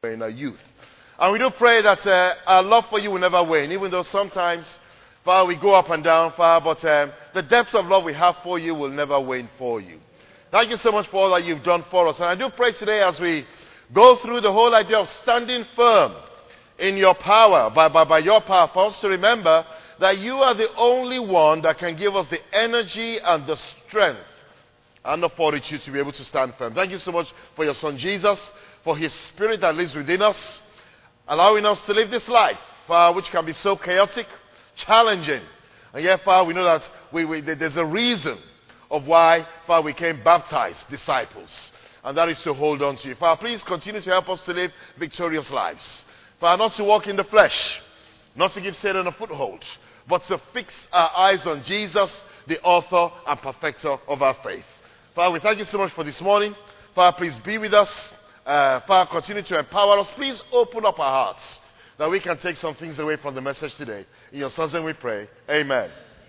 in our youth. And we do pray that our love for you will never wane, even though sometimes, Father, we go up and down, Father, but the depths of love we have for you will never wane for you. Thank you so much for all that you've done for us. And I do pray today as we go through the whole idea of standing firm in your power, by your power, for us to remember that you are the only one that can give us the energy and the strength and the fortitude to be able to stand firm. Thank you so much for your Son Jesus, for his Spirit that lives within us, allowing us to live this life, which can be so chaotic, challenging. And yet, Father, we know that there's a reason of why, Father, we became baptized disciples. And that is to hold on to you. Father, please continue to help us to live victorious lives. Father, not to walk in the flesh, not to give Satan a foothold, but to fix our eyes on Jesus, the author and perfecter of our faith. Father, we thank you so much for this morning. Father, please be with us. Father, continue to empower us. Please open up our hearts that we can take some things away from the message today. In your Son's name we pray. Amen.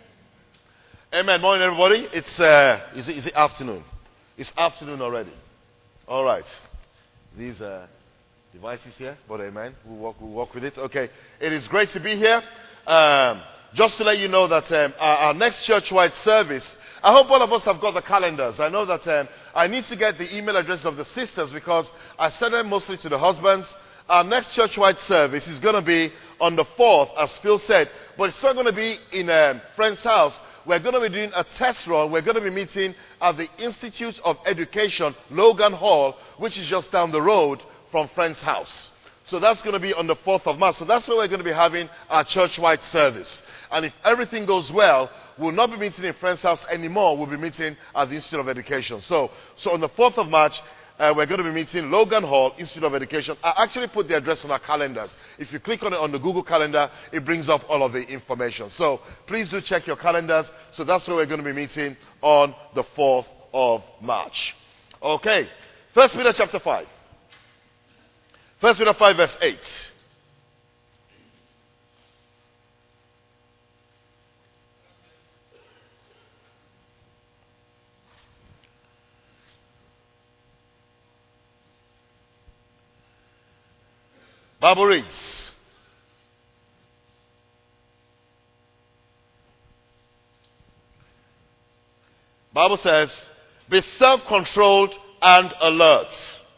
Amen. Morning, everybody. Is it afternoon? It's afternoon already. All right. These devices here, but amen. We'll walk with it. Okay. It is great to be here. Just to let you know that our next church-wide service, I hope all of us have got the calendars. I know that I need to get the email address of the sisters because I send them mostly to the husbands. Our next church-wide service is going to be on the 4th, as Phil said, but it's not going to be in a friend's house. We're going to be doing a test run. We're going to be meeting at the Institute of Education, Logan Hall, which is just down the road from friend's house. So that's going to be on the 4th of March. So that's where we're going to be having our church-wide service. And if everything goes well, we'll not be meeting in friend's house anymore. We'll be meeting at the Institute of Education. So on the 4th of March, we're going to be meeting Logan Hall, Institute of Education. I actually put the address on our calendars. If you click on it on the Google Calendar, it brings up all of the information. So please do check your calendars. So that's where we're going to be meeting on the 4th of March. Okay. 1 Peter chapter 5. 1 Peter 5 verse 8. Bible reads, Bible says, be self-controlled and alert.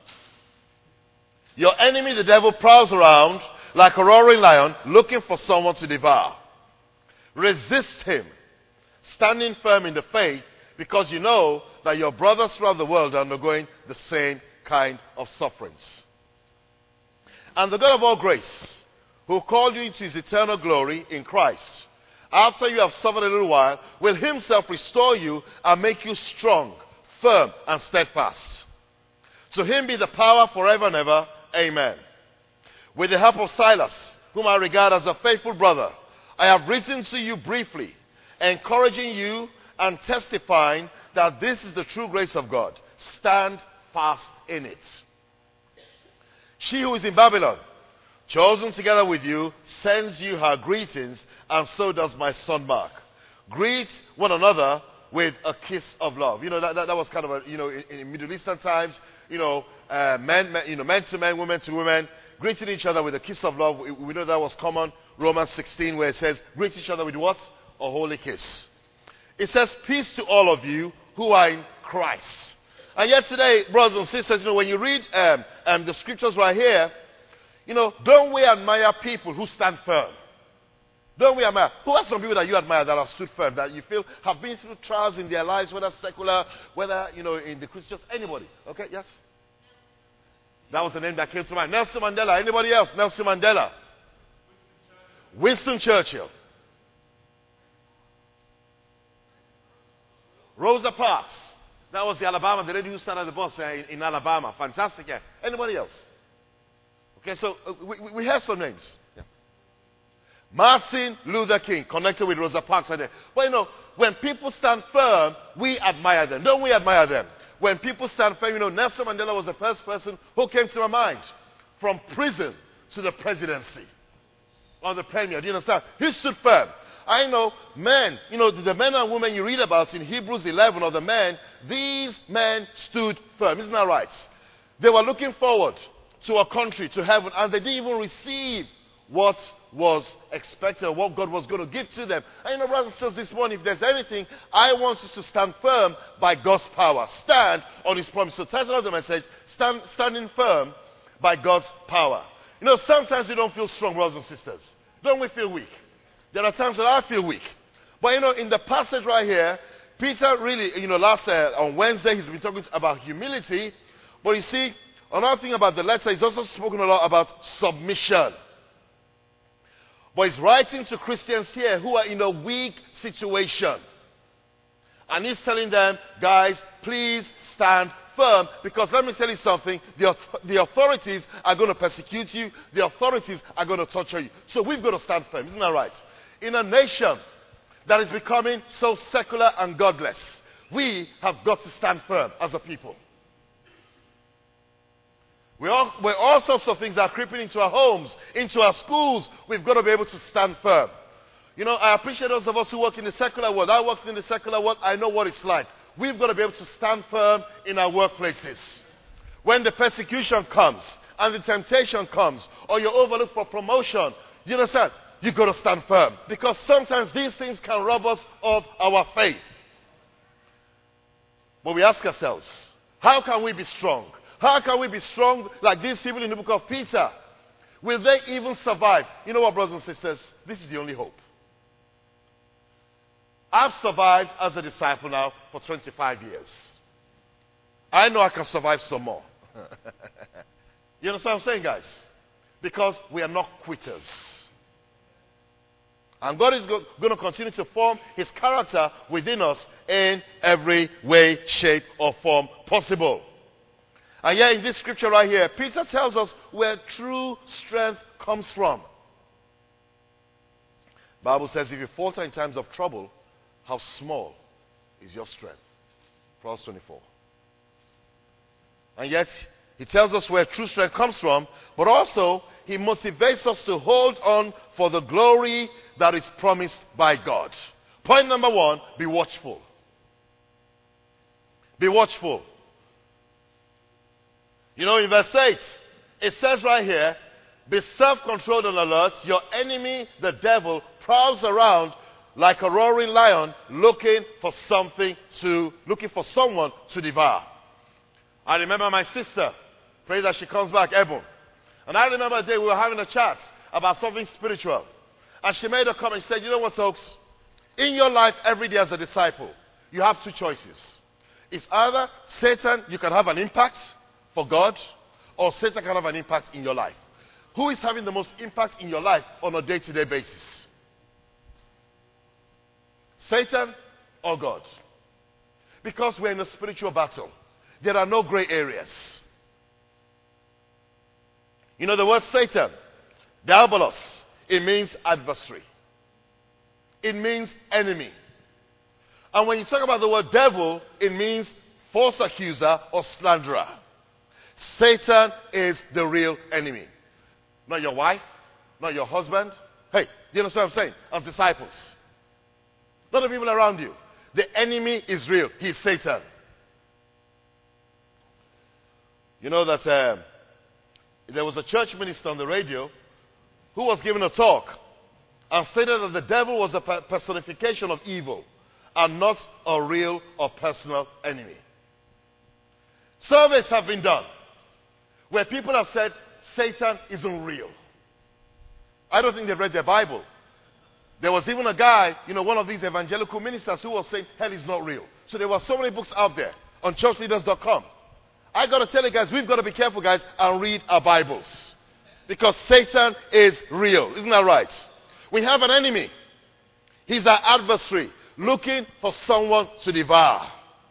Your enemy, the devil, prowls around like a roaring lion looking for someone to devour. Resist him, standing firm in the faith, because you know that your brothers throughout the world are undergoing the same kind of sufferings. And the God of all grace, who called you into his eternal glory in Christ, after you have suffered a little while, will himself restore you and make you strong, firm, and steadfast. To him be the power forever and ever. Amen. With the help of Silas, whom I regard as a faithful brother, I have written to you briefly, encouraging you and testifying that this is the true grace of God. Stand fast in it. She who is in Babylon, chosen together with you, sends you her greetings, and so does my son Mark. Greet one another with a kiss of love. You know, that was kind of in Middle Eastern times, men to men, women to women, greeting each other with a kiss of love. We know that was common. Romans 16, where it says, greet each other with what? A holy kiss. It says, peace to all of you who are in Christ. And yet today, brothers and sisters, when you read the scriptures right here, don't we admire people who stand firm? Don't we admire? Who are some people that you admire that have stood firm, that you feel have been through trials in their lives, whether secular, whether, in the Christians, anybody? Okay, yes? That was the name that came to mind. Nelson Mandela. Anybody else? Nelson Mandela. Winston Churchill. Rosa Parks. That was the lady who started the bus in Alabama. Fantastic. Yeah. Anybody else? Okay, so we have some names. Yeah. Martin Luther King, connected with Rosa Parks right there. But when people stand firm, we admire them. Don't we admire them? When people stand firm, Nelson Mandela was the first person who came to my mind. From prison to the presidency. Or the premier. Do you understand? He stood firm. I know men, the men and women you read about in Hebrews 11 of the men, these men stood firm. Isn't that right? They were looking forward to a country, to heaven, and they didn't even receive what was expected, what God was going to give to them. And you know, brothers and sisters, this morning, if there's anything, I want you to stand firm by God's power. Stand on His promise. So title of the message, standing firm by God's power. You know, sometimes we don't feel strong, brothers and sisters. Don't we feel weak? There are times that I feel weak. But you know, in the passage right here, Peter really, you know, on Wednesday, he's been talking about humility. But you see, another thing about the letter, he's also spoken a lot about submission. But he's writing to Christians here who are in a weak situation. And he's telling them, guys, please stand firm. Because let me tell you something, the authorities are going to persecute you. The authorities are going to torture you. So we've got to stand firm. Isn't that right? In a nation that is becoming so secular and godless, we have got to stand firm as a people. We're all sorts of things that are creeping into our homes, into our schools. We've got to be able to stand firm. You know, I appreciate those of us who work in the secular world. I work in the secular world. I know what it's like. We've got to be able to stand firm in our workplaces. When the persecution comes and the temptation comes, or you're overlooked for promotion, you understand? You've got to stand firm. Because sometimes these things can rob us of our faith. But we ask ourselves, how can we be strong? How can we be strong like these people in the book of Peter? Will they even survive? You know what, brothers and sisters? This is the only hope. I've survived as a disciple now for 25 years. I know I can survive some more. You understand what I'm saying, guys? Because we are not quitters. And God is going to continue to form His character within us in every way, shape, or form possible. And yet in this scripture right here, Peter tells us where true strength comes from. The Bible says if you falter in times of trouble, how small is your strength? Proverbs 24. And yet, he tells us where true strength comes from, but also he motivates us to hold on for the glory that is promised by God. Point number one, be watchful. Be watchful. You know, in verse 8, it says right here, be self-controlled and alert. Your enemy, the devil, prowls around like a roaring lion looking for someone to devour. I remember my sister, pray that she comes back, Ebon. And I remember a day we were having a chat about something spiritual. And she made a comment, she said, you know what, folks? In your life every day as a disciple, you have two choices. It's either Satan, you can have an impact for God, or Satan can have an impact in your life. Who is having the most impact in your life on a day-to-day basis? Satan or God? Because we're in a spiritual battle. There are no gray areas. You know the word Satan, diabolos, it means adversary. It means enemy. And when you talk about the word devil, it means false accuser or slanderer. Satan is the real enemy. Not your wife, not your husband. Hey, do you understand what I'm saying? As disciples. Not the people around you. The enemy is real. He's Satan. You know that there was a church minister on the radio who was giving a talk and stated that the devil was a personification of evil and not a real or personal enemy. Surveys have been done where people have said Satan isn't real. I don't think they've read their Bible. There was even a guy, you know, one of these evangelical ministers who was saying hell is not real. So there were so many books out there on churchleaders.com. I got to tell you guys, we've got to be careful, guys, and read our Bibles. Because Satan is real. Isn't that right? We have an enemy. He's our adversary, looking for someone to devour.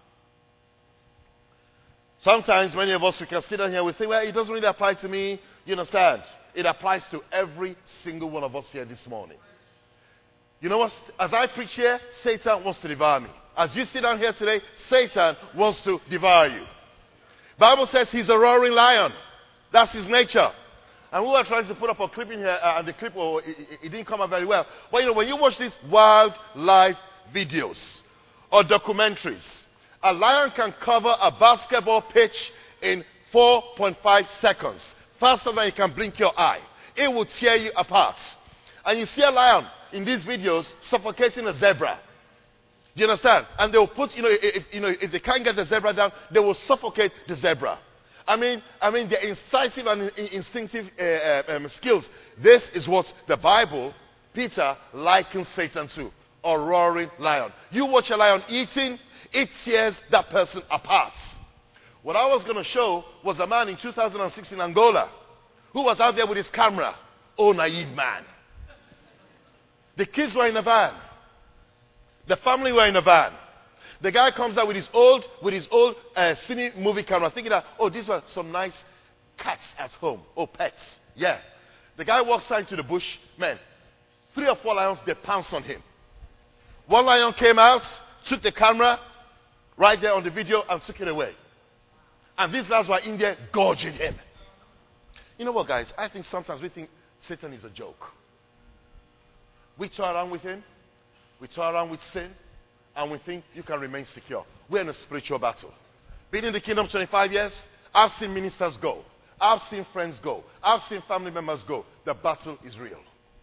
Sometimes many of us, we can sit down here and we think, well, it doesn't really apply to me. You understand? It applies to every single one of us here this morning. You know what? As I preach here, Satan wants to devour me. As you sit down here today, Satan wants to devour you. Bible says he's a roaring lion. That's his nature. And we were trying to put up a clip in here, and the clip, it didn't come out very well. But you know, when you watch these wildlife videos or documentaries, a lion can cover a basketball pitch in 4.5 seconds. faster than you can blink your eye. It will tear you apart. And you see a lion in these videos suffocating a zebra. Do you understand? And they will put, if they can't get the zebra down, they will suffocate the zebra. I mean, the incisive and instinctive skills. This is what the Bible, Peter, likens Satan to. A roaring lion. You watch a lion eating, it tears that person apart. What I was going to show was a man in 2006 in Angola who was out there with his camera. Oh, naive man. The kids were in a van. The family were in a van. The guy comes out with his old cine movie camera, thinking that, oh, these were some nice cats at home. Oh, pets. Yeah. The guy walks out into the bush. Man, 3 or 4 lions, they pounce on him. One lion came out, took the camera, right there on the video, and took it away. And these lions were in there gorging him. You know what, guys? I think sometimes we think Satan is a joke. We toy around with him. We toy around with sin. And we think you can remain secure. We're in a spiritual battle. Being in the kingdom 25 years, I've seen ministers go. I've seen friends go. I've seen family members go. The battle is real.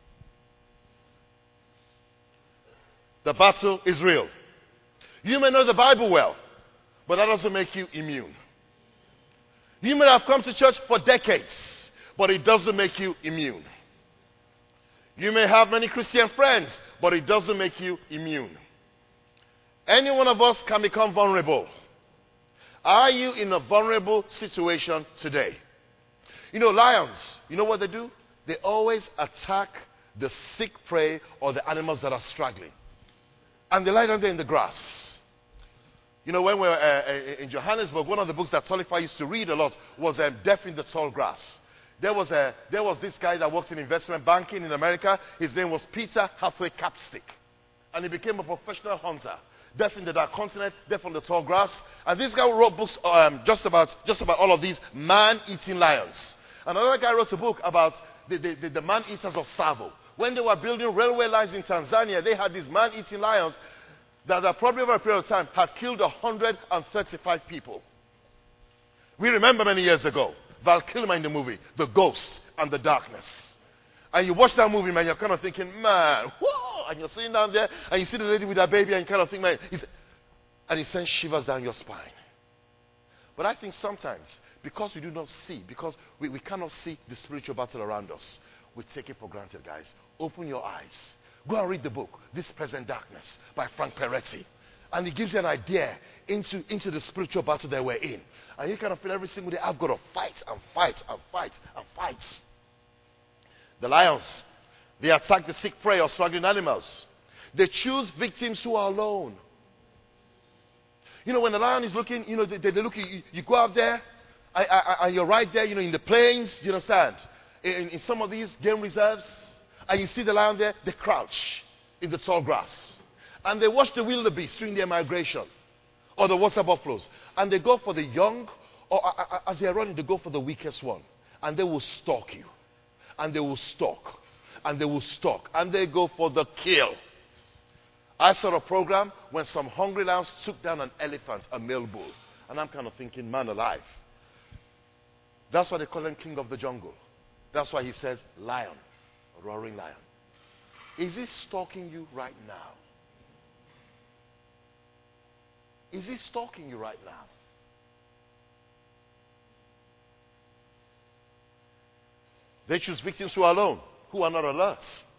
The battle is real. You may know the Bible well, but that doesn't make you immune. You may have come to church for decades, but it doesn't make you immune. You may have many Christian friends, but it doesn't make you immune. Any one of us can become vulnerable. Are you in a vulnerable situation today? You know, lions, you know what they do? They always attack the sick prey or the animals that are struggling. And they lie down there in the grass. You know, when we were in Johannesburg, one of the books that Tollifer used to read a lot was Death in the Tall Grass. There was this guy that worked in investment banking in America. His name was Peter Hathaway Capstick. And he became a professional hunter. Death in the Dark Continent, Death on the Tall Grass. And this guy wrote books just about all of these man-eating lions. Another guy wrote a book about the man-eaters of Tsavo. When they were building railway lines in Tanzania, they had these man-eating lions that probably over a period of time had killed 135 people. We remember many years ago, Val Kilmer in the movie, The Ghost and the Darkness. And you watch that movie, man, you're kind of thinking, man, whoa! And you're sitting down there, and you see the lady with her baby, and you kind of think, man, and it sends shivers down your spine. But I think sometimes, because we do not see, because we cannot see the spiritual battle around us, we take it for granted, guys. Open your eyes. Go and read the book, This Present Darkness, by Frank Peretti. And it gives you an idea into the spiritual battle that we're in. And you kind of feel every single day, I've got to fight and fight and fight and fight. The lions, they attack the sick prey or struggling animals. They choose victims who are alone. You know, when the lion is looking, you know, they look, you go out there, and you're right there, you know, in the plains, you understand? In some of these game reserves, and you see the lion there, they crouch in the tall grass. And they watch the wildebeest during their migration, or the water buffaloes. And they go for the young, or as they are running, they go for the weakest one. And they will stalk you. And they will stalk. And they will stalk. And they go for the kill. I saw a program when some hungry lions took down an elephant, a male bull. And I'm kind of thinking, man alive. That's why they call him king of the jungle. That's why he says lion, a roaring lion. Is he stalking you right now? Is he stalking you right now? They choose victims who are alone, who are not alert.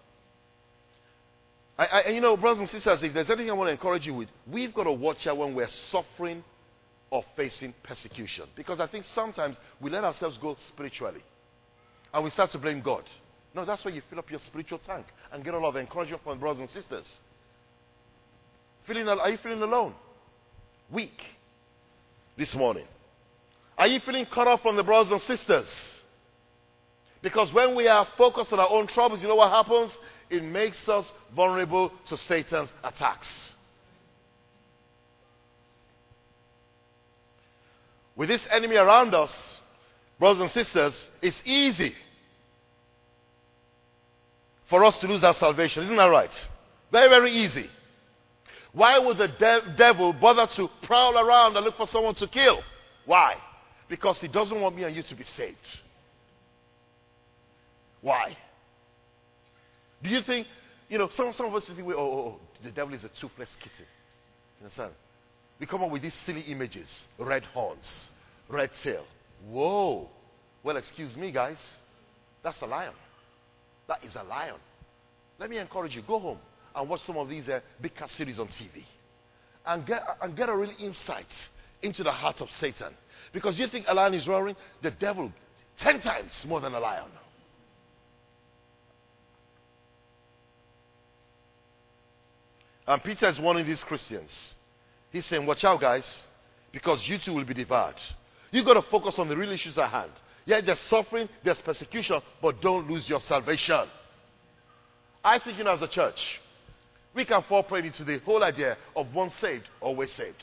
You know, brothers and sisters, if there's anything I want to encourage you with, we've got to watch out when we're suffering or facing persecution. Because I think sometimes we let ourselves go spiritually. And we start to blame God. No, that's where you fill up your spiritual tank and get a lot of encouragement from brothers and sisters. Are you feeling alone? Weak this morning? Are you feeling cut off from the brothers and sisters? Because when we are focused on our own troubles, you know what happens? It makes us vulnerable to Satan's attacks. With this enemy around us, brothers and sisters, it's easy for us to lose our salvation. Isn't that right? Very, very easy. Why would the devil bother to prowl around and look for someone to kill? Why? Because he doesn't want me and you to be saved. Why? Do you think, some of us think, the devil is a toothless kitten. You understand? We come up with these silly images. Red horns, red tail. Whoa. Well, excuse me, guys. That's a lion. That is a lion. Let me encourage you. Go home and watch some of these big cat series on TV. And get a real insight into the heart of Satan. Because you think a lion is roaring? The devil 10 times more than a lion. And Peter is warning these Christians. He's saying, watch out, guys, because you too will be devoured. You've got to focus on the real issues at hand. Yeah, there's suffering, there's persecution, but don't lose your salvation. I think, as a church, we can fall prey into the whole idea of once saved, always saved.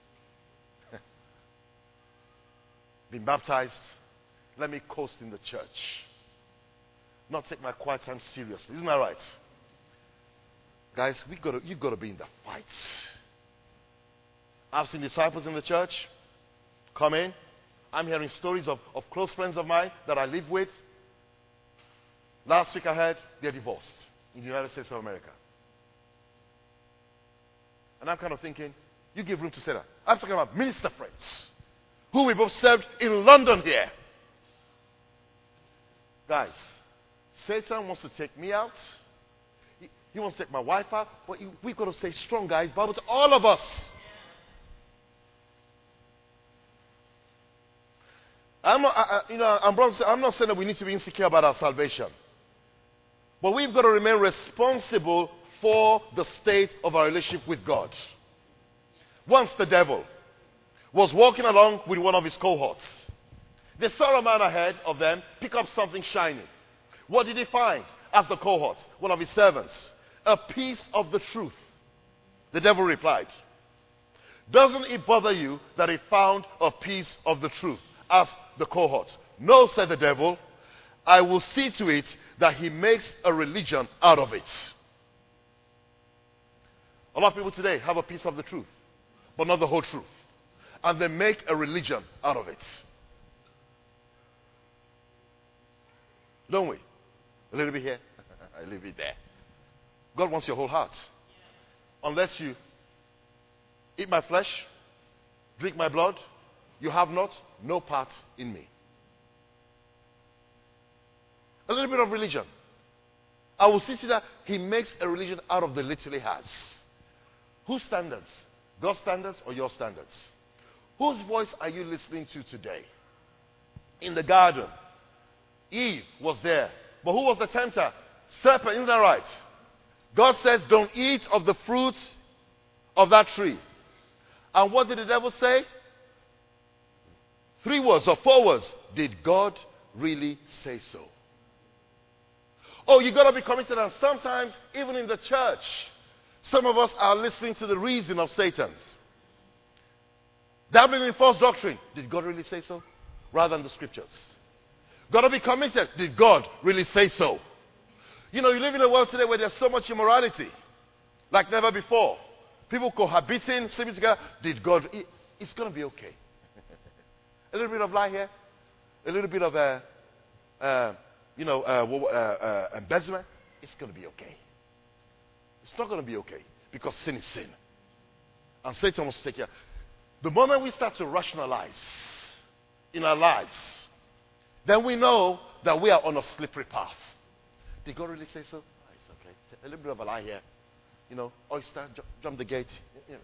Being baptized, let me coast in the church. Not take my quiet time seriously. Isn't that right? Guys, you've got to be in the fight. I've seen disciples in the church come in. I'm hearing stories of close friends of mine that I live with. Last week I heard they're divorced in the United States of America. And I'm kind of thinking, you give room to say that. I'm talking about minister friends who we both served in London here. Guys, Satan wants to take me out. He wants to take my wife out. But we've got to stay strong, guys. Bible to all of us. I'm not saying that we need to be insecure about our salvation. But we've got to remain responsible for the state of our relationship with God. Once the devil was walking along with one of his cohorts. They saw a man ahead of them pick up something shiny. What did he find? Asked the cohort, one of his servants. A piece of the truth. The devil replied, doesn't it bother you that he found a piece of the truth? Asked the cohort. No, said the devil. I will see to it that he makes a religion out of it. A lot of people today have a piece of the truth, but not the whole truth. And they make a religion out of it. Don't we? A little bit here, a little bit there. God wants your whole heart. Unless you eat my flesh, drink my blood, you have not no part in me. A little bit of religion. I will see to that he makes a religion out of the little he has. Whose standards? God's standards or your standards? Whose voice are you listening to today? In the garden, Eve was there. But who was the tempter? Serpent, isn't that right? God says, don't eat of the fruit of that tree. And what did the devil say? 3 words or 4 words. Did God really say so? Oh, you got to be committed. And sometimes, even in the church, some of us are listening to the reason of Satan's. Dabbling in false doctrine. Did God really say so? Rather than the scriptures. Got to be committed. Did God really say so? You live in a world today where there's so much immorality. Like never before. People cohabiting, sleeping together. Did God... It's going to be okay. A little bit of lie here. A little bit of embezzlement. It's going to be okay. It's not going to be okay. Because sin is sin. And Satan wants to take care. The moment we start to rationalize in our lives, then we know that we are on a slippery path. Did God really say so? Oh, it's okay. A little bit of a lie here. Oyster, jump the gate.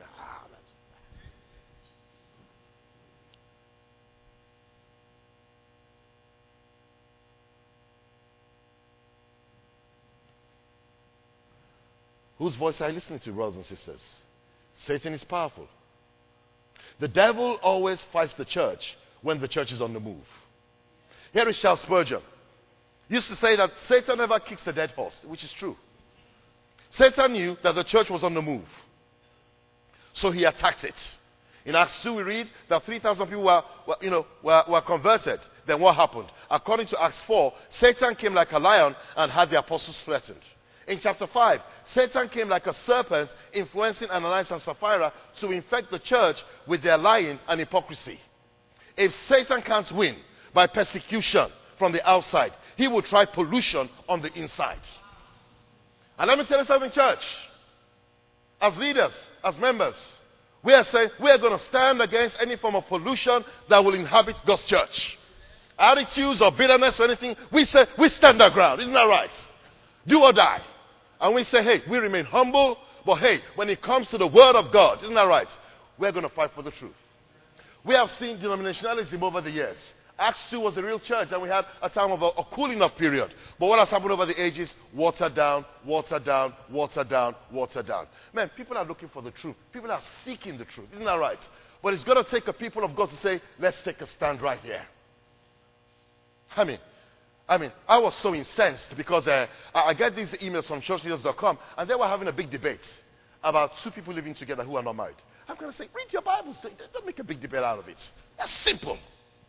Whose voice are you listening to, brothers and sisters? Satan is powerful. The devil always fights the church when the church is on the move. Here is Charles Spurgeon. He used to say that Satan never kicks a dead horse, which is true. Satan knew that the church was on the move. So he attacked it. In Acts 2 we read that 3,000 people were converted. Then what happened? According to Acts 4, Satan came like a lion and had the apostles threatened. In chapter 5, Satan came like a serpent, influencing Ananias and Sapphira to infect the church with their lying and hypocrisy. If Satan can't win by persecution from the outside, He will try pollution on the inside. And let me tell you something, church. As leaders, as members, we are saying we are going to stand against any form of pollution that will inhabit God's church. Attitudes or bitterness or anything, we say we stand our ground. Isn't that right? Do or die. And we say, hey, we remain humble, but hey, when it comes to the word of God, isn't that right? We're going to fight for the truth. We have seen denominationalism over the years. Acts 2 was a real church, and we had a time of a cooling off period. But what has happened over the ages? Watered down, watered down, watered down, watered down. Man, people are looking for the truth. People are seeking the truth. Isn't that right? But it's going to take a people of God to say, let's take a stand right here. I mean, I was so incensed because I get these emails from churchleaders.com, and they were having a big debate about two people living together who are not married. I'm going to say, read your Bible. Don't make a big debate out of it. That's simple.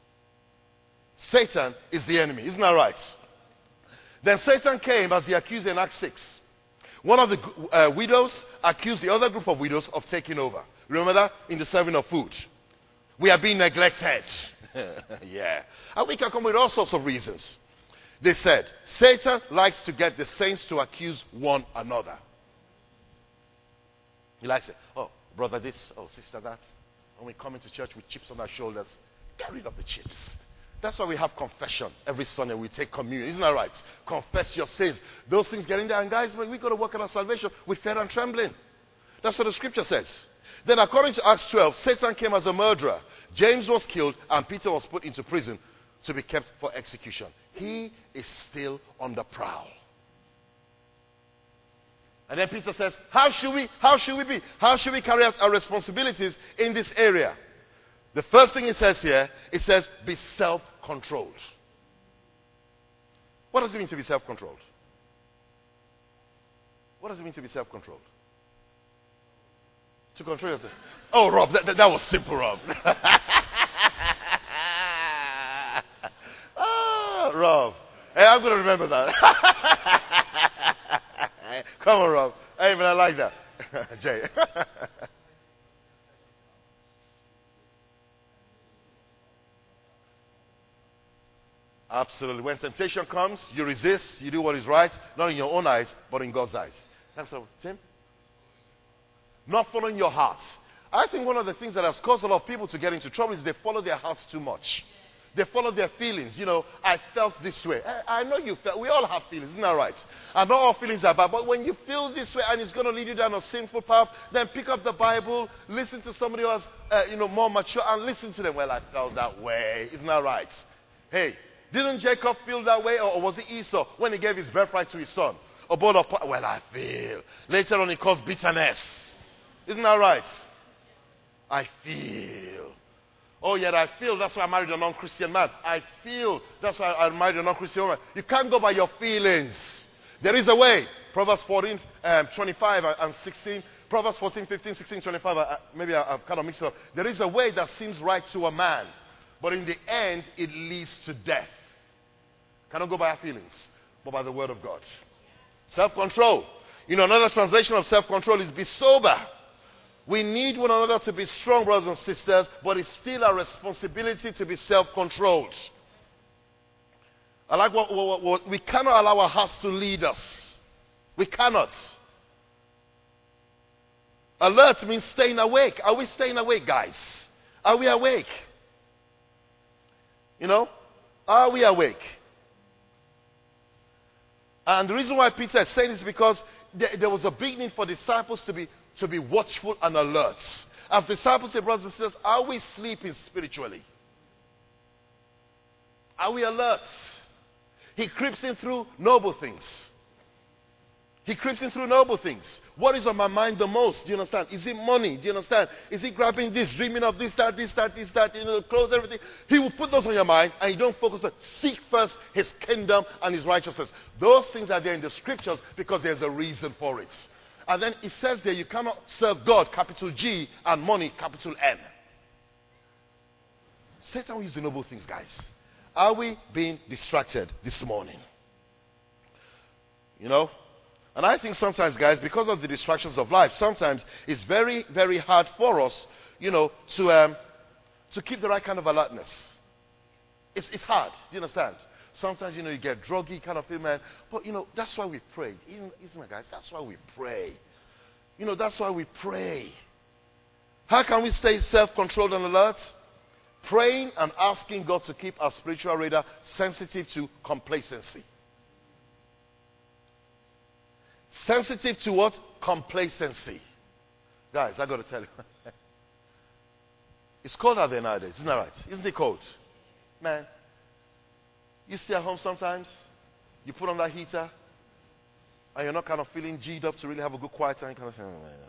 Satan is the enemy. Isn't that right? Then Satan came as the accuser in Acts 6. One of the widows accused the other group of widows of taking over. Remember that? In the serving of food. We are being neglected. Yeah. And we can come with all sorts of reasons. They said, Satan likes to get the saints to accuse one another. He likes it. Oh, brother this. Oh, sister that. When we come into church with chips on our shoulders, get rid of the chips. That's why we have confession every Sunday. We take communion. Isn't that right? Confess your sins. Those things get in there. And guys, we've got to work on our salvation with fear and trembling. That's what the scripture says. Then according to Acts 12, Satan came as a murderer. James was killed and Peter was put into prison to be kept for execution. He is still on the prowl. And then Peter says, how should we be? How should we carry out our responsibilities in this area? The first thing it says here, it says, be self-controlled. What does it mean to be self-controlled? What does it mean to be self-controlled? To control yourself. Oh, Rob, that was simple, Rob. Oh, Rob. Hey, I'm going to remember that. Come on, Rob. Hey, but I like that. Jay. Absolutely. When temptation comes, you resist, you do what is right, not in your own eyes, but in God's eyes. That's all. Tim? Not following your heart. I think one of the things that has caused a lot of people to get into trouble is they follow their hearts too much. They follow their feelings. You know, I felt this way. I know you felt. We all have feelings, isn't that right? And not all feelings are bad. But when you feel this way and it's going to lead you down a sinful path, then pick up the Bible, listen to somebody else, more mature, and listen to them. Well, I felt that way. Isn't that right? Hey, didn't Jacob feel that way, or was it Esau when he gave his birthright to his son? Well, I feel. Later on, he caused bitterness. Isn't that right? I feel. Oh, yet I feel. That's why I married a non-Christian man. I feel. That's why I married a non-Christian woman. You can't go by your feelings. There is a way. Proverbs 14, 25 and 16. Proverbs 14, 15, 16, 25. Maybe I've kind of mixed it up. There is a way that seems right to a man, but in the end, it leads to death. Cannot go by our feelings, but by the word of God. Self-control. Another translation of self-control is be sober. We need one another to be strong, brothers and sisters, but it's still our responsibility to be self-controlled. I like what we cannot allow our hearts to lead us. We cannot. Alert means staying awake. Are we staying awake, guys? Are we awake? Are we awake? And the reason why Peter is saying this is because there was a big need for disciples to be watchful and alert. As disciples say, brothers and sisters, are we sleeping spiritually? Are we alert? He creeps in through noble things. He creeps in through noble things. What is on my mind the most? Do you understand? Is it money? Do you understand? Is he grabbing this, dreaming of this, that, clothes, everything? He will put those on your mind and you don't focus on. Seek first his kingdom and his righteousness. Those things are there in the scriptures because there's a reason for it. And then it says there you cannot serve God, capital G, and money, capital M. Satan will use the noble things, guys. Are we being distracted this morning? And I think sometimes, guys, because of the distractions of life, sometimes it's very, very hard for us, to keep the right kind of alertness. It's hard. Do you understand? Sometimes, you get druggy kind of thing, man. But, that's why we pray. Isn't it, guys? That's why we pray. That's why we pray. How can we stay self-controlled and alert? Praying and asking God to keep our spiritual radar sensitive to complacency. Sensitive to what? Complacency. Guys, I got to tell you. It's cold out there nowadays, isn't that right? Isn't it cold? Man, you stay at home sometimes, you put on that heater, and you're not kind of feeling G'd up to really have a good quiet time. Kind of, so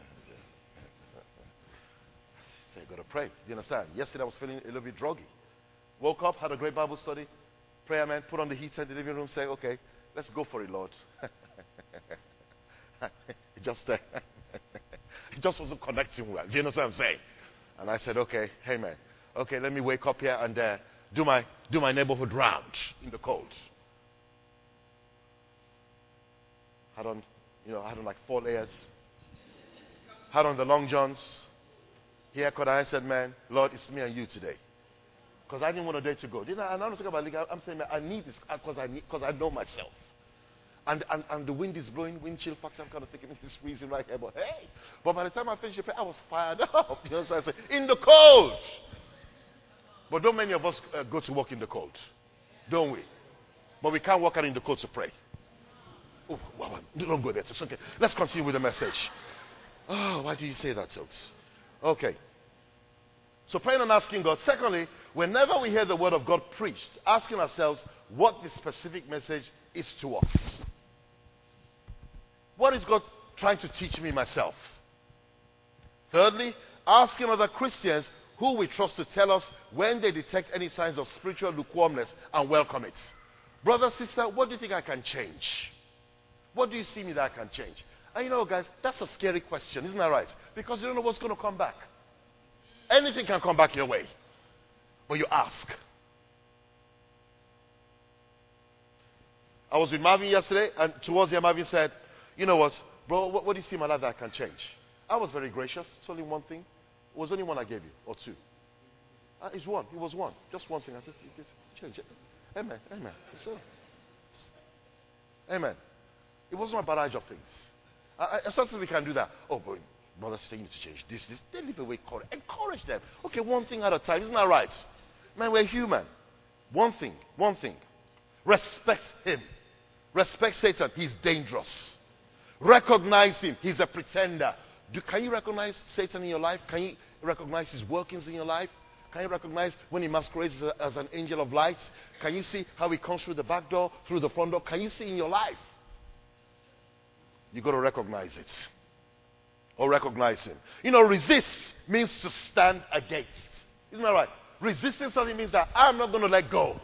you got to pray. Do you understand? Yesterday I was feeling a little bit druggy. Woke up, had a great Bible study. Prayer man, put on the heater in the living room, say, okay, let's go for it, Lord. It just wasn't connecting well. Do you know what I'm saying? And I said, okay, hey man, okay, let me wake up here and do my neighborhood round in the cold. Had on like 4 layers. Had on the long johns. Haircut. I said, man, Lord, it's me and you today. Because I didn't want a day to go. And I'm not talking about legal. I'm saying, man, I need this because I know myself. And the wind is blowing, wind chill factor. I'm kind of thinking it's freezing right here, but hey. But by the time I finished the prayer, I was fired up. You know what I'm saying? In the cold. But don't many of us go to work in the cold, don't we? But we can't walk out in the cold to pray. Oh, wow, don't go there. It's okay. Let's continue with the message. Oh, why do you say that, folks? Okay. So praying and asking God. Secondly, whenever we hear the word of God preached, asking ourselves what the specific message is to us. What is God trying to teach me myself? Thirdly, asking other Christians who we trust to tell us when they detect any signs of spiritual lukewarmness and welcome it. Brother, sister, what do you think I can change? What do you see me that I can change? And guys, that's a scary question, isn't that right? Because you don't know what's going to come back. Anything can come back your way. But you ask. I was with Marvin yesterday, and towards the end, Marvin said, you know what, bro, what do you see in my life that I can change? I was very gracious. It's only one thing. It was only one I gave you, or two. It's one. It was one. Just one thing. I said, change it. Amen. Amen. So, amen. It wasn't a barrage of things. Sometimes we can do that. Oh, boy, brother, saying to change this. They live away. Encourage them. Okay, one thing at a time. Isn't that right? Man, we're human. One thing. Respect him. Respect Satan. He's dangerous. Recognize him. He's a pretender. Can you recognize Satan in your life? Can you recognize his workings in your life? Can you recognize when he masquerades as an angel of light? Can you see how he comes through the back door, through the front door? Can you see in your life? You've got to recognize it. Or recognize him. Resist means to stand against. Isn't that right? Resisting something means that I'm not going to let go.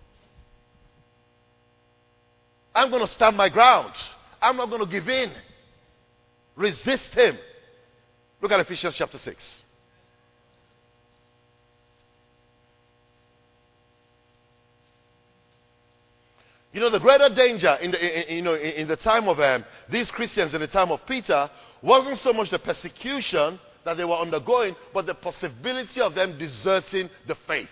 I'm going to stand my ground. I'm not going to give in. Resist him. Look at Ephesians chapter 6. The greater danger in the time of these Christians in the time of Peter wasn't so much the persecution that they were undergoing, but the possibility of them deserting the faith.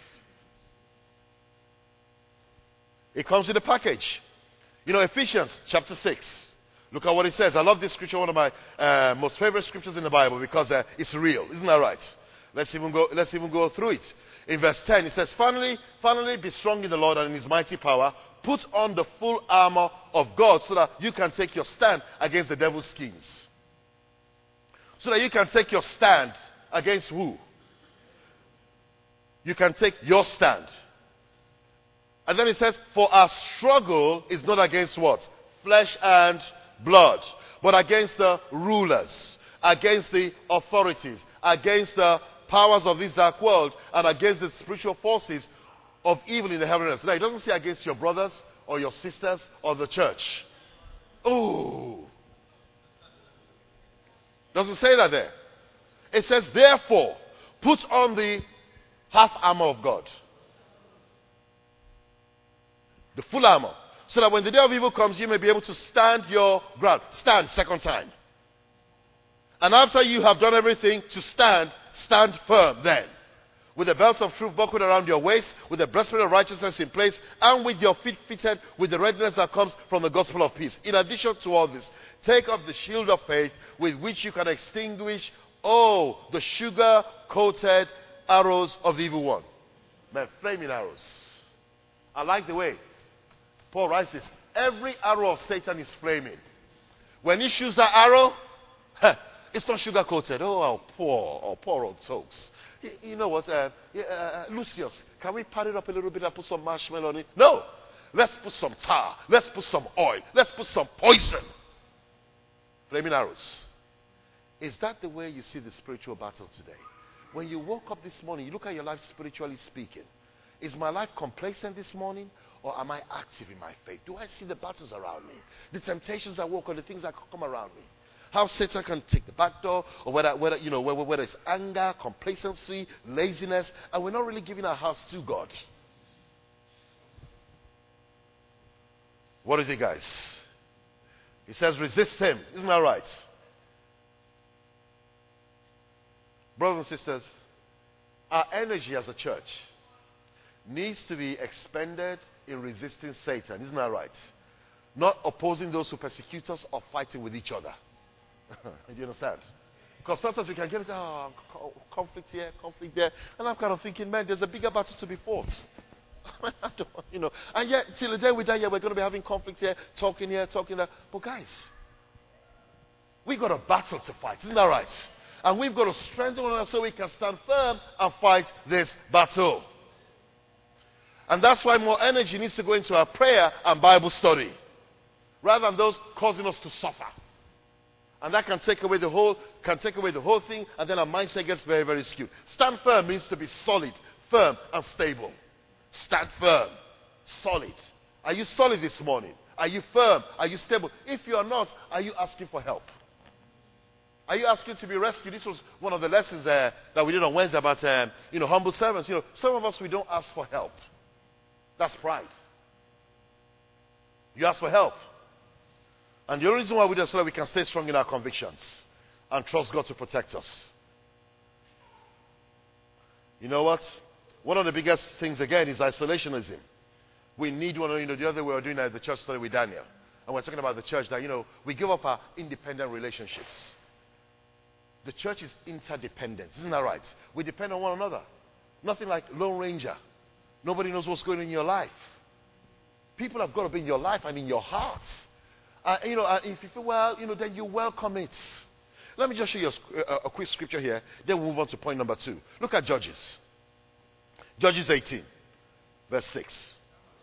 It comes with a package. Ephesians chapter 6. Look at what it says. I love this scripture, one of my most favorite scriptures in the Bible, because it's real. Isn't that right? Let's even go through it. In verse 10, it says, Finally, be strong in the Lord and in his mighty power. Put on the full armor of God so that you can take your stand against the devil's schemes. So that you can take your stand against who? You can take your stand. And then it says, for our struggle is not against what? Flesh and blood. But against the rulers, against the authorities, against the powers of this dark world, and against the spiritual forces of evil in the heavens. Now, it doesn't say against your brothers or your sisters or the church. Oh. Doesn't say that there. It says, therefore, put on the half armor of God. The full armor. So that when the day of evil comes, you may be able to stand your ground. Stand, second time. And after you have done everything to stand, stand firm then. with the belt of truth buckled around your waist, with the breastplate of righteousness in place, and with your feet fitted with the readiness that comes from the gospel of peace. In addition to all this, take up the shield of faith with which you can extinguish all the sugar-coated arrows of the evil one. Man, flaming arrows. I like the way Paul writes this. Every arrow of Satan is flaming. When he shoots that arrow, it's not sugar-coated. Oh, poor old folks. You know what, Lucius, can we pat it up a little bit and put some marshmallow on it? No. Let's put some tar. Let's put some oil. Let's put some poison. Flaming arrows. Is that the way you see the spiritual battle today? When you woke up this morning, you look at your life spiritually speaking. Is my life complacent this morning? Or am I active in my faith? Do I see the battles around me? The temptations that walk, or the things that come around me? How Satan can take the back door, or whether it's anger, complacency, laziness, and we're not really giving our hearts to God. What is it, guys? He says resist him. Isn't that right? Brothers and sisters, our energy as a church needs to be expended in resisting Satan. Isn't that right? Not opposing those who persecute us or fighting with each other. Do you understand? Because sometimes we can get into conflict here, conflict there, and I'm kind of thinking, man, there's a bigger battle to be fought. And yet, till the day we die, we're going to be having conflict here, talking there. But guys, we got a battle to fight. Isn't that right? And we've got to strengthen one another so we can stand firm and fight this battle. And that's why more energy needs to go into our prayer and Bible study, rather than those causing us to suffer. And that can take away the whole thing, and then our mindset gets very, very skewed. Stand firm means to be solid, firm, and stable. Stand firm, solid. Are you solid this morning? Are you firm? Are you stable? If you are not, are you asking for help? Are you asking to be rescued? This was one of the lessons that we did on Wednesday about humble servants. Some of us, we don't ask for help. That's pride. You ask for help. And the only reason why we do is so that we can stay strong in our convictions and trust God to protect us. You know what? One of the biggest things, again, is isolationism. We need one another. The other way we were doing that at the church study with Daniel. And we're talking about the church that, we give up our independent relationships. The church is interdependent. Isn't that right? We depend on one another. Nothing like Lone Ranger. Nobody knows what's going on in your life. People have got to be in your life and in your hearts. If you feel well, then you welcome it. Let me just show you a quick scripture here. Then we'll move on to point number 2. Look at Judges. Judges 18, verse 6.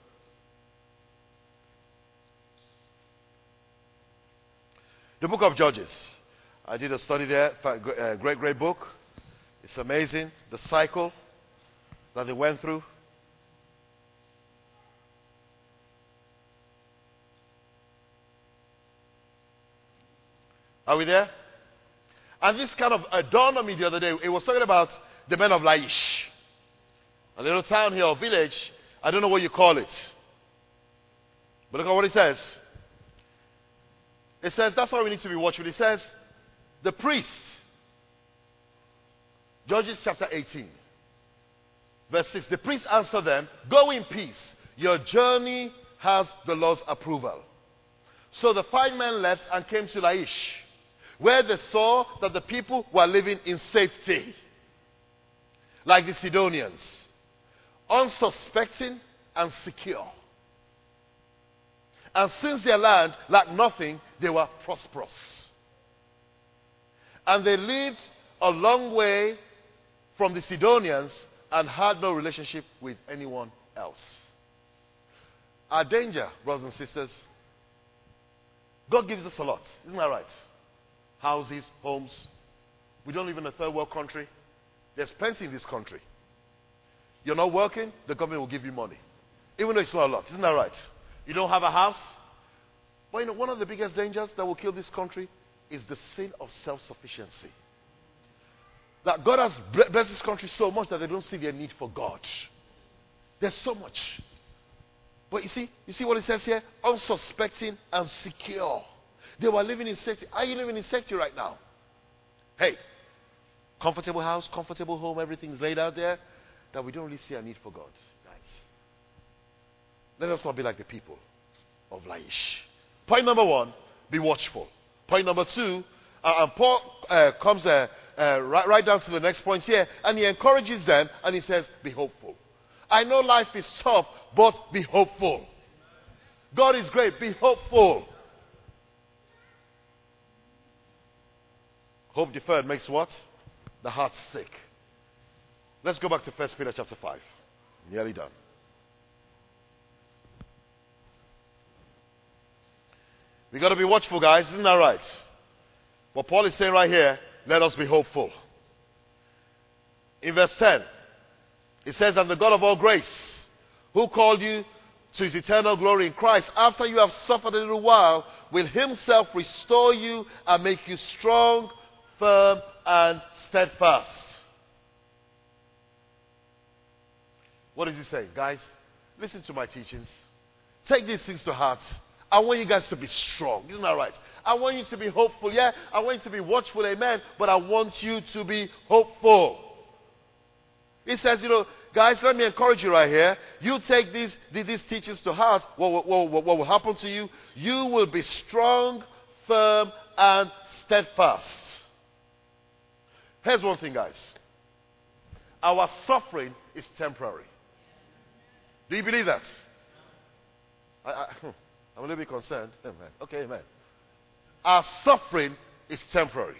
The book of Judges. I did a study there. Great book. It's amazing. The cycle that they went through. Are we there? And this kind of dawned on me the other day. It was talking about the men of Laish. A little town here or village. I don't know what you call it. But look at what it says. It says, that's why we need to be watchful. It says, the priests. Judges chapter 18. Verse 6. The priest answered them, go in peace. Your journey has the Lord's approval. So the 5 men left and came to Laish, where they saw that the people were living in safety, like the Sidonians, unsuspecting and secure. And since their land lacked nothing, they were prosperous. And they lived a long way from the Sidonians and had no relationship with anyone else. Our danger, brothers and sisters, God gives us a lot. Isn't that right? Houses, homes. We don't live in a third world country. There's plenty in this country. You're not working, the government will give you money. Even though it's not a lot. Isn't that right? You don't have a house. But one of the biggest dangers that will kill this country is the sin of self-sufficiency. That God has blessed this country so much that they don't see their need for God. There's so much. But you see what it says here? Unsuspecting and secure. They were living in safety. Are you living in safety right now? Hey, comfortable house, comfortable home, everything's laid out there. that we don't really see a need for God, guys. Let us not be like the people of Laish. Point number 1, be watchful. Point number 2, and Paul comes right down to the next point here, and he encourages them, and he says, be hopeful. I know life is tough, but be hopeful. God is great, be hopeful. Hope deferred makes what? The heart sick. Let's go back to 1 Peter chapter 5. Nearly done. We got to be watchful, guys. Isn't that right? What Paul is saying right here, let us be hopeful. In verse 10, it says, and the God of all grace, who called you to his eternal glory in Christ, after you have suffered a little while, will himself restore you and make you strong, firm, and steadfast. What is he saying? Guys, listen to my teachings. Take these things to heart. I want you guys to be strong. Isn't that right? I want you to be hopeful. Yeah, I want you to be watchful. Amen. But I want you to be hopeful. He says, guys, let me encourage you right here. You take these teachings to heart. What will happen to you? You will be strong, firm, and steadfast. Here's one thing, guys. Our suffering is temporary. Do you believe that? I'm a little bit concerned. Amen. Okay, amen. Our suffering is temporary.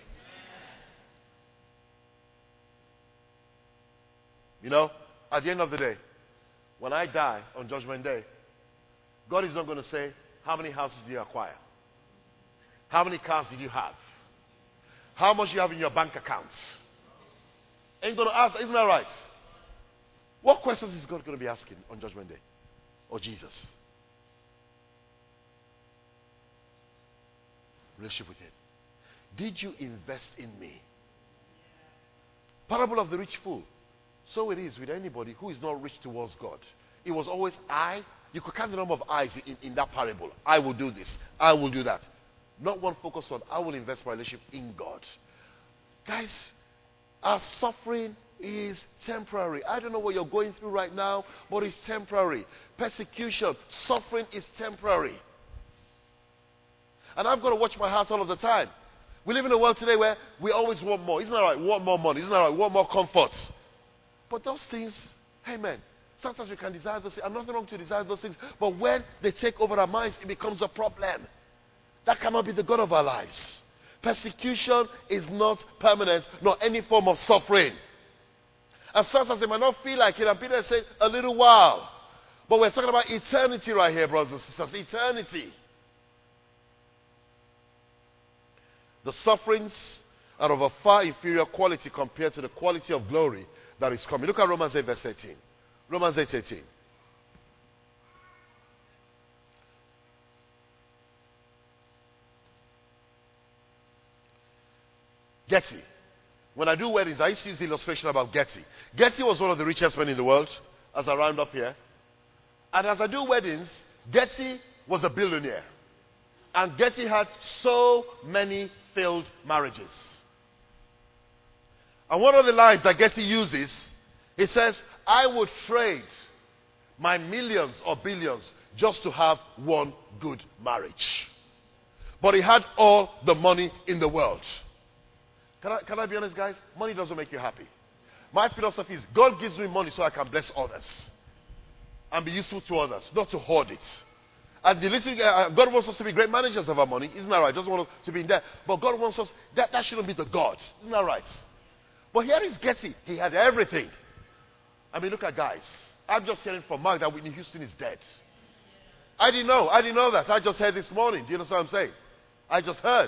At the end of the day, when I die on Judgment Day, God is not going to say, how many houses did you acquire? How many cars did you have? How much you have in your bank accounts? Ain't going to ask, isn't that right? What questions is God going to be asking on Judgment Day? Or Jesus? Relationship with him. Did you invest in me? Parable of the rich fool. So it is with anybody who is not rich towards God. It was always I. You could count the number of I's in that parable. I will do this. I will do that. Not one focus on I will invest my relationship in God. Guys, our suffering is temporary. I don't know what you're going through right now, but it's temporary. Persecution, suffering is temporary. And I've got to watch my heart all of the time. We live in a world today where we always want more. Isn't that right? Want more money. Isn't that right? Want more comforts. But those things, amen. Sometimes we can desire those things. I'm nothing wrong to desire those things. But when they take over our minds, it becomes a problem. That cannot be the God of our lives. Persecution is not permanent, nor any form of suffering. And sometimes they might not feel like it. And Peter said, a little while. But we're talking about eternity right here, brothers and sisters. Eternity. The sufferings are of a far inferior quality compared to the quality of glory that is coming. Look at Romans 8 verse 18. Romans 8:18. Getty. When I do weddings, I used to use the illustration about Getty. Getty was one of the richest men in the world, as I round up here. And as I do weddings, Getty was a billionaire. And Getty had so many failed marriages. And one of the lines that Getty uses, he says, I would trade my millions or billions just to have one good marriage. But he had all the money in the world. Can I be honest, guys? Money doesn't make you happy. My philosophy is God gives me money so I can bless others and be useful to others, not to hoard it. And God wants us to be great managers of our money. Isn't that right? Doesn't want us to be in debt. But God wants us, that shouldn't be the God. Isn't that right? But here is Getty. He had everything. I mean, look at guys. I'm just hearing from Mark that Whitney Houston is dead. I didn't know that. I just heard this morning. Do you understand what I'm saying? I just heard.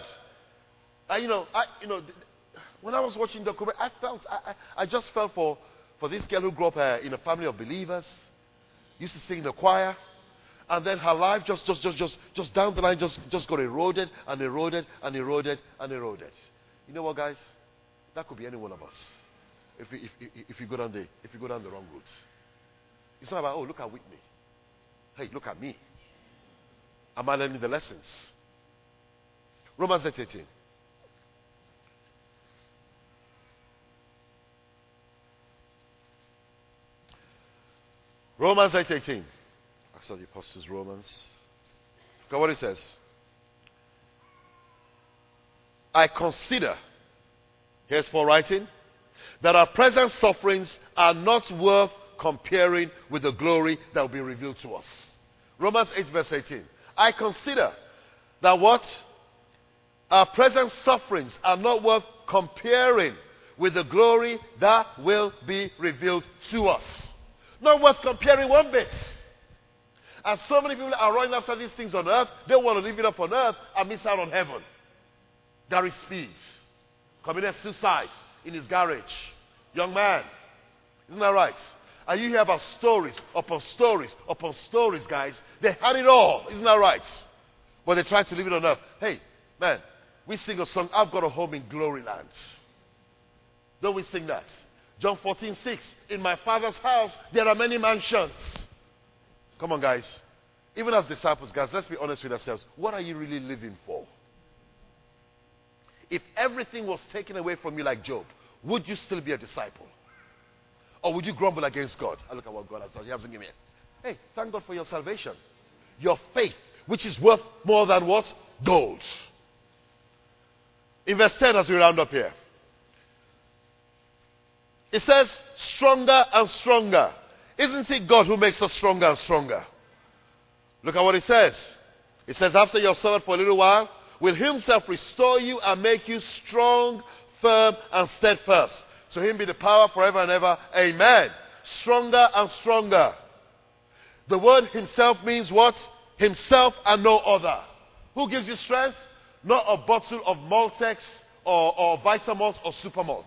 When I was watching the documentary, I just felt for this girl who grew up in a family of believers, used to sing in the choir, and then her life just down the line just got eroded and eroded and eroded and eroded. You know what, guys? That could be any one of us if you go down the wrong route. It's not about, oh, look at Whitney. Hey, look at me. Am I learning the lessons? Romans 8:18. Romans 8:18. Acts of the Apostles, Romans. Look at what it says. I consider, here's Paul writing, that our present sufferings are not worth comparing with the glory that will be revealed to us. Romans 8 verse 18. I consider that what? Our present sufferings are not worth comparing with the glory that will be revealed to us. Not worth comparing one bit. And so many people are running after these things on earth. They want to live it up on earth and miss out on heaven. Gary Speed committed suicide in his garage. Young man. Isn't that right? And you hear about stories upon stories upon stories, guys. They had it all. Isn't that right? But they tried to live it on earth. Hey, man, we sing a song, I've got a home in glory land. Don't we sing that? John 14:6. In my Father's house, there are many mansions. Come on, guys. Even as disciples, guys, let's be honest with ourselves. What are you really living for? If everything was taken away from you like Job, would you still be a disciple? Or would you grumble against God? I look at what God has done. He hasn't given me. Hey, thank God for your salvation. Your faith, which is worth more than what? Gold. In verse 10, as we round up here, it says, stronger and stronger. Isn't it God who makes us stronger and stronger? Look at what it says. It says, after you have suffered for a little while, will himself restore you and make you strong, firm, and steadfast. To him be the power forever and ever. Amen. Stronger and stronger. The word himself means what? Himself and no other. Who gives you strength? Not a bottle of Maltex or Vitamalt or Supermalt.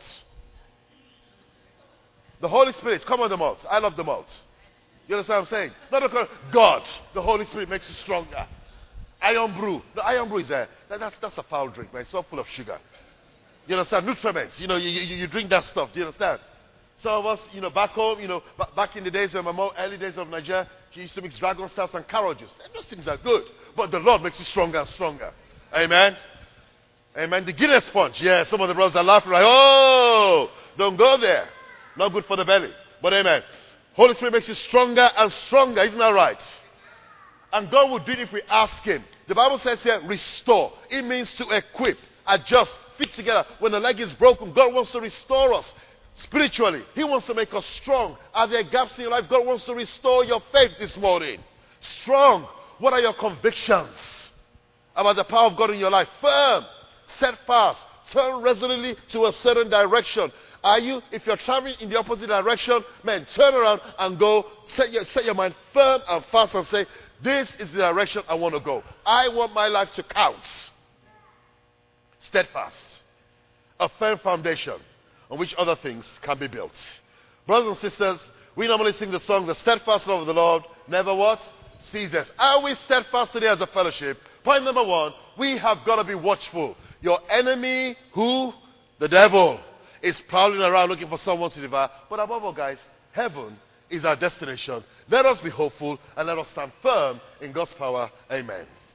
The Holy Spirit. Come on, the malt. I love the malt. You understand what I'm saying? Not God. The Holy Spirit makes you stronger. Iron brew. The iron brew is that's a foul drink, man. It's so full of sugar. You understand? Nutriments. You drink that stuff. Do you understand? Some of us, back home, back in the days of my mom, early days of Nigeria, she used to mix dragon stars and carrot juice. Those things are good. But the Lord makes you stronger and stronger. Amen? Amen. The Guinness punch. Yeah, some of the brothers are laughing like, oh, don't go there. Not good for the belly. But amen. Holy Spirit makes you stronger and stronger. Isn't that right? And God will do it if we ask Him. The Bible says here, restore. It means to equip, adjust, fit together. When the leg is broken, God wants to restore us spiritually. He wants to make us strong. Are there gaps in your life? God wants to restore your faith this morning. Strong. What are your convictions about the power of God in your life? Firm, steadfast, turn resolutely to a certain direction. Are you, if you're traveling in the opposite direction, man, turn around and go, set your mind firm and fast and say, this is the direction I want to go. I want my life to count. Steadfast. A firm foundation on which other things can be built. Brothers and sisters, we normally sing the song, the steadfast love of the Lord never what? Ceases. Are we steadfast today as a fellowship? Point number one, we have got to be watchful. Your enemy, who? The devil, is prowling around looking for someone to devour. But above all, guys, heaven is our destination. Let us be hopeful and let us stand firm in God's power. Amen.